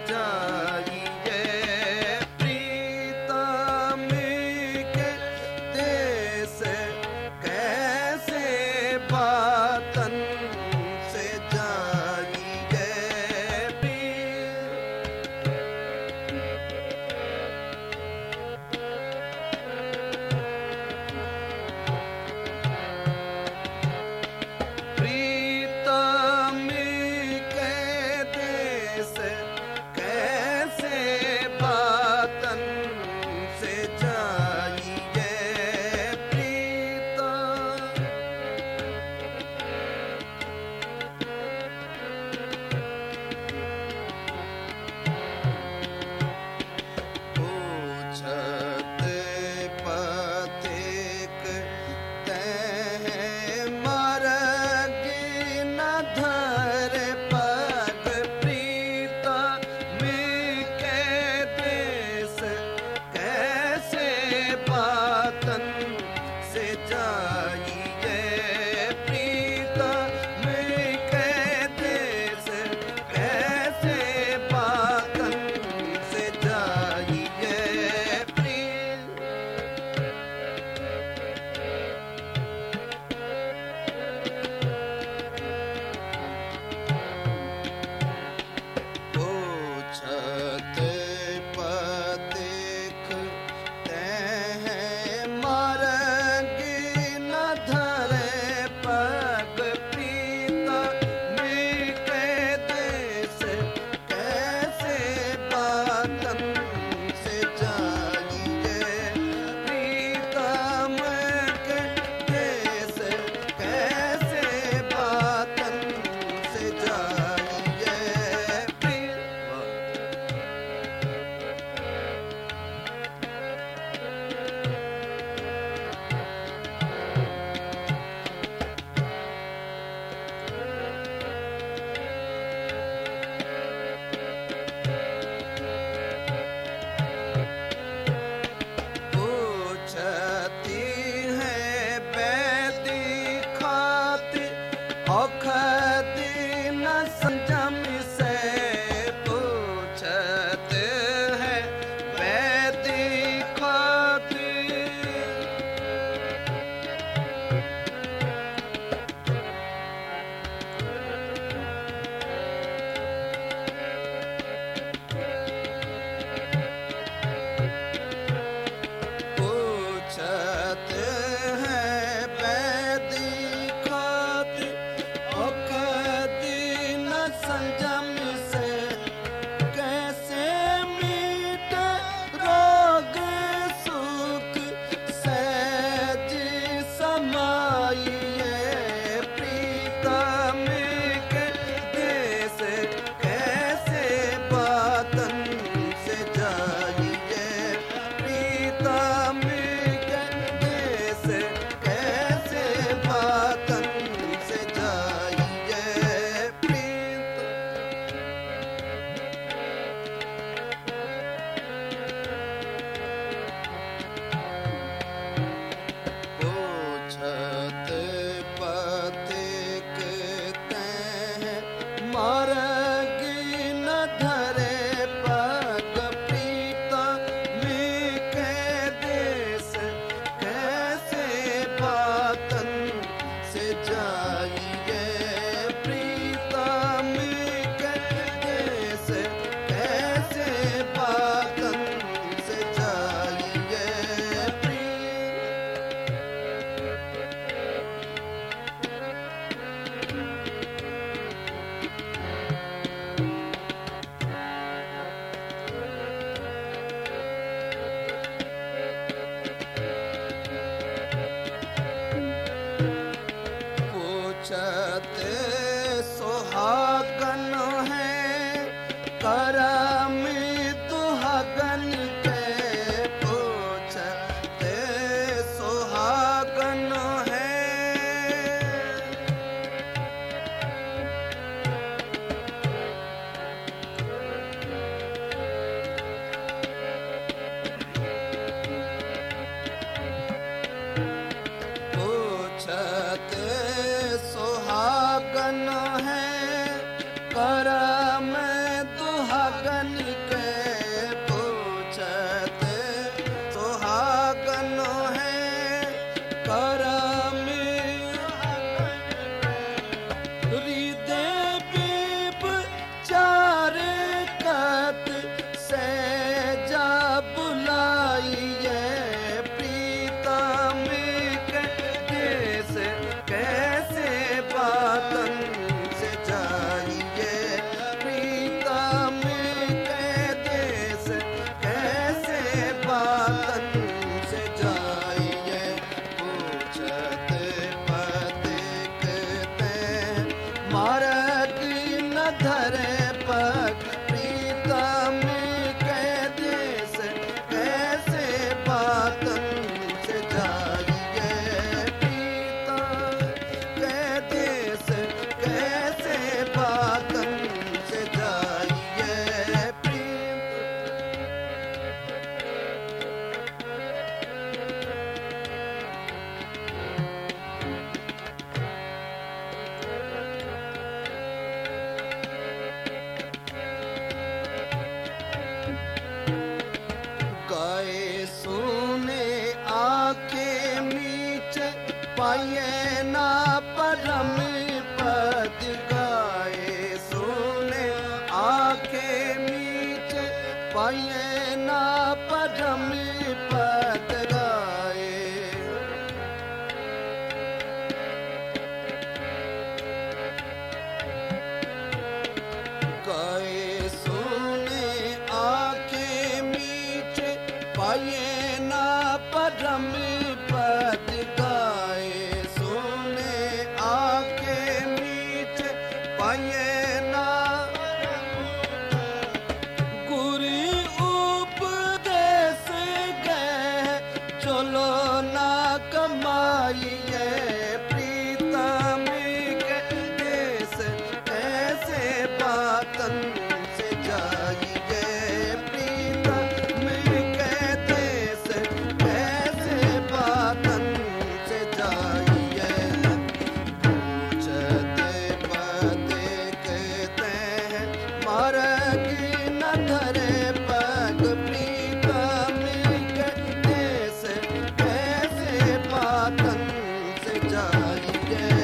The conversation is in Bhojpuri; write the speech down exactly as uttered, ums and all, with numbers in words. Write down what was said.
जाइए प्रीतम के देश कैसे बातन से जाइए प्रीतम के देश कैसे बातन से जाइए प्रीतम पूछत पथिक तह मरगी न धर पग प्रीतम के देश कैसे बातन से जाइए प्रीतम के देश कैसे बातन से जाइए प्रीतम पूछत पथिक तह मरगी न धरे पग प्रीतम के देश कैसे बातन से जाइए प्रीतम के देश कैसे बातन से जाइए प्रीतम पूछती है बैदी खाती औखती न संजम से पूछत है बैदी खाती पूछत है बैदी खाती औखती न संजम से कैसे मीटे रोग सुख सहज समाइए प्रीतम के देश कैसे बातन से जाइए प्रीतम के देश कैसे बातन से जाइए प्रीतम पूछत पथिक तह मरगी न धरे पग प्रीतम के देश कैसे बातन से जाइए प्रीतम के देश कैसे बातन से जाइए पूछत सुहागन है करम दुहागन के पूछत सुहागन है करम दुहागन मीच पाए ना परम पद गाए। गाए सुने आंखें मीच पाए ना परम पद गाए। सुने आंखें मीच पाए ना गुरु उपदेश गए चलो ना कमाइए। प्रीतम के देश कैसे बातन से जाइए। प्रीतम के देश कैसे बातन से जाइए। पूछते पते कहते हैं मारगी न धरे पग। प्रीतम के देश कैसे बातन से जाइए।